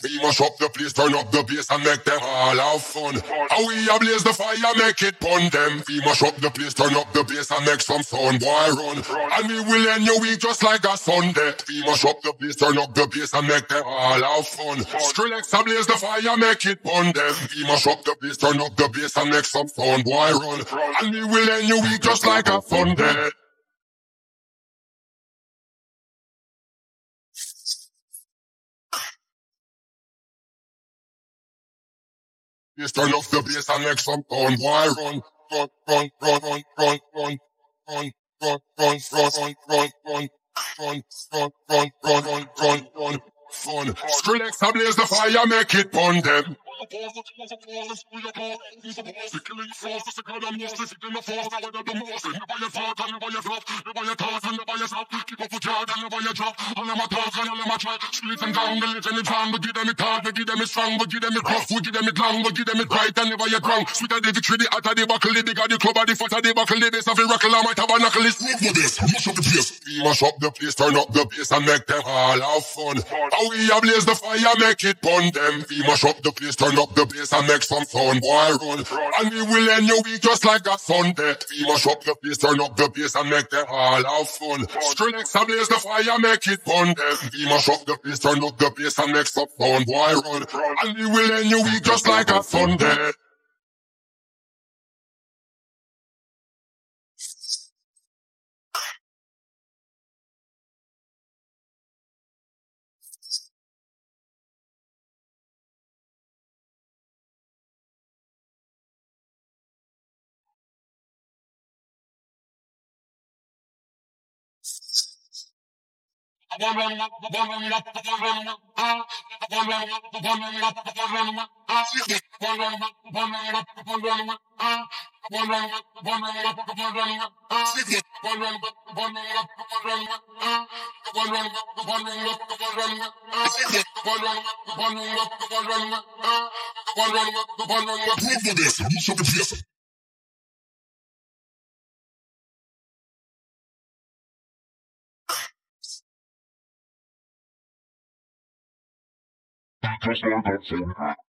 We mash up the place, turn up the bass and make them all have fun. How we ablaze the fire, make it pun them. We mash up the place, turn up the bass and make some sound, boy run. And we will end your week just like a Sunday. We mash up the place, turn up the bass and make them all have fun. Skrillex ablaze the fire, make it pun them. We mash up the place, turn up the bass and make some sound, boy run. And we will end your week just like a Sunday. Please turn off the bass and make some sound, boy run. Run, run, run, run, run, run, run, run, run, run, run, run, run, run, run, run, run, run, run, fun. Skrillex ablaze the fire, make it pun them. We mash up the place, turn up the bass and make them all have fun. How we ablaze the fire, make it pun them. We mash up the place, turn up the bass and make some sound, boy run. And we will end your week just like a Sunday. We mash up the place, turn up the bass and make them all have fun. Skrillex ablaze the fire, make it pun them. We mash up the place, turn up the bass and make some sound, boy run. And we will end your week just like a Sunday. Just like that,